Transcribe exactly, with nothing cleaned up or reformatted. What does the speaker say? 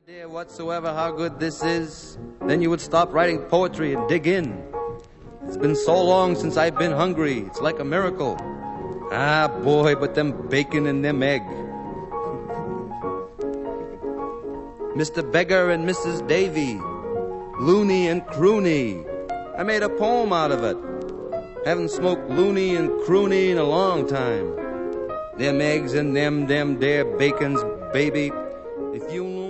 Idea whatsoever how good this is, then you would stop writing poetry and dig in. It's been so long since I've been hungry. It's like a miracle. Ah, boy, but them bacon and them egg. Mister Beggar and Missus Davy, loony and croony. I made a poem out of it. Haven't smoked loony and croony in a long time. Them eggs and them, them there bacons, baby. If you